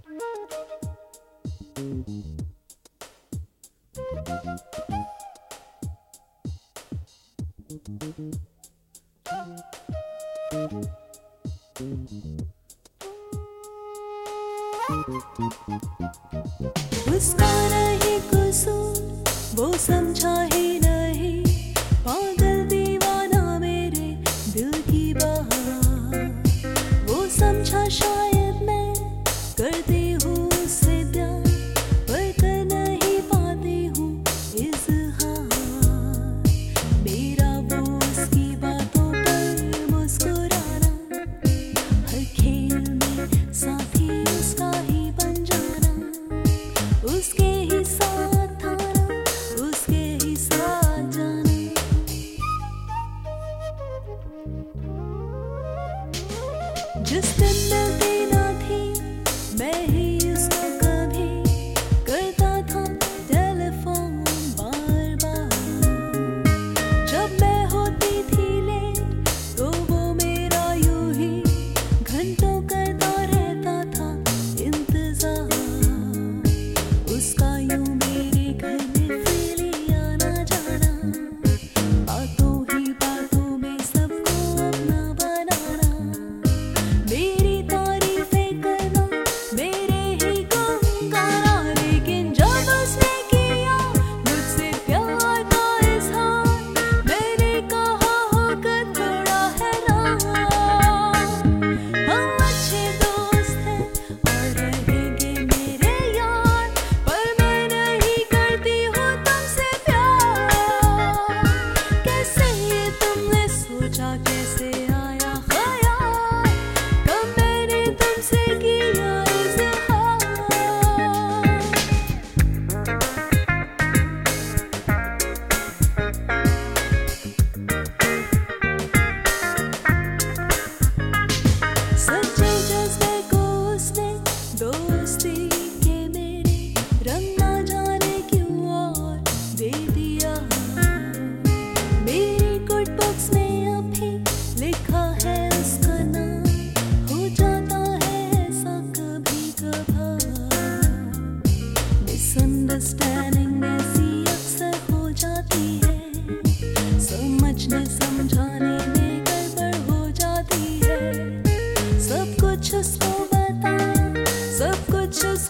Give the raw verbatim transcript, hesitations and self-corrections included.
उसका नहीं कसूर, वो समझा ही नहीं, पागल दीवाना मेरे दिल की बहार। वो समझा शायद मैं करती हूँ उससे प्यार, पर कर नहीं पाती हूँ इज़हार। मेरा वो उसकी बातों पर मुस्कुराना, हर खेल में साथी उसका ही बन जाना, उसके ही साथ आना, उसके ही साथ जाना। जिस दिन मिलती ना थी मैं ही उसको कभी, करता था टेलीफोन बार बार। जब मैं होती थी लेट तो वो मेरा यूं ही घंटों करता रहता था इंतजार। उसका यूं मेरे घर में फ्रीली आना जाना, बातों ही बातों में सबको अपना बनाना, मेरी तारीफें करना, मेरे ही गुण गाना। लेकिन जब उसने किया मुझसे प्यार का इज़हार, मैंने कहा होकर थोड़ा हैरान। हम अच्छे दोस्त हैं और रहेंगे मेरे यार, पर मैं नहीं करती हूँ तुमसे प्यार। कैसे ये तुमने सोचा, कैसे आया ख्याल, कब मैंने तुमसे किया इज़हार। सच्चे जज्बे को उसने दोस्ती के मेरे रंग ना जाने क्यों और दे दिया। मेरी गुड बुक्स में अभी लिखा है उसका नाम, हो जाता है ऐसा कभी कभार। मिसअंडरस्टैंडिंग ऐसी अक्सर हो जाती है, समझने समझाने में गड़बड़ हो जाती है। सब कुछ उसको बताया, सब कुछ उसको